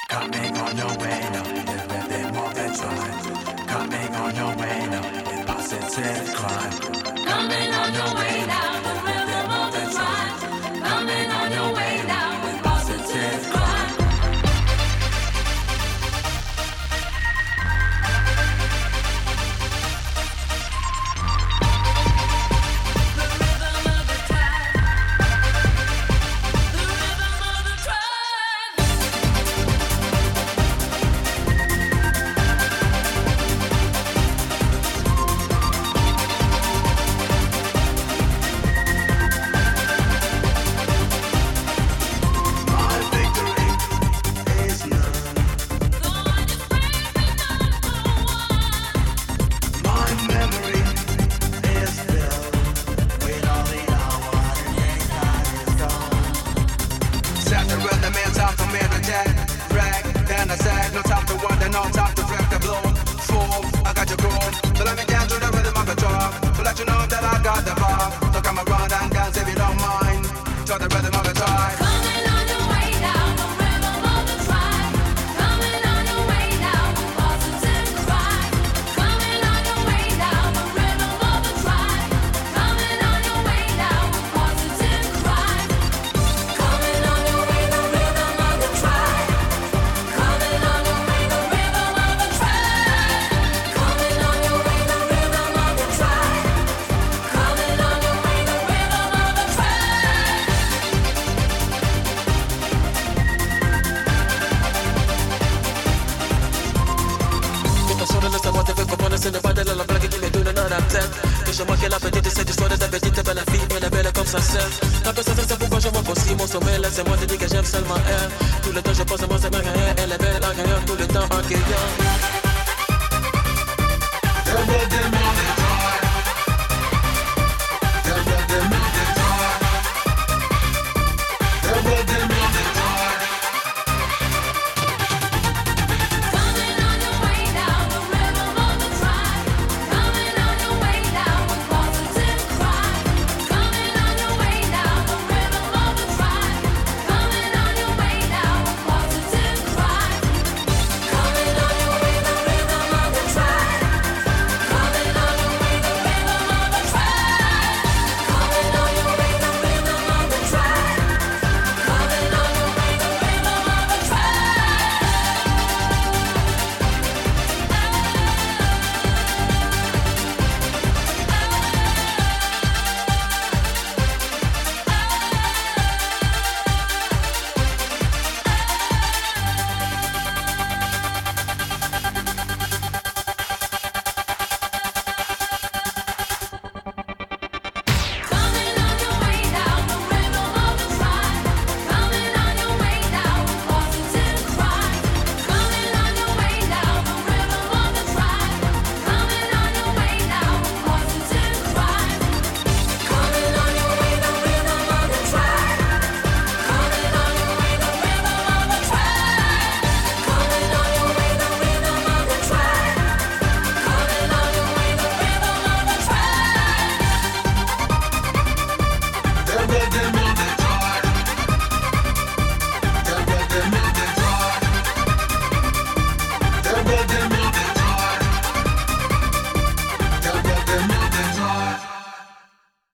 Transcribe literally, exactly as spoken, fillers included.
Coming on your way now, the rhythm of the tribe. Coming on your way now, with positive crime. Coming on your way now, the rhythm of the tribe. Coming on your way now, with positive crime. La personne sait pourquoi je m'apprécie, mon sommeil laissez-moi te dire que j'aime seulement elle. Tout le temps je pense à moi c'est ma carrière, elle est belle en gagnant tout le temps en gagnant.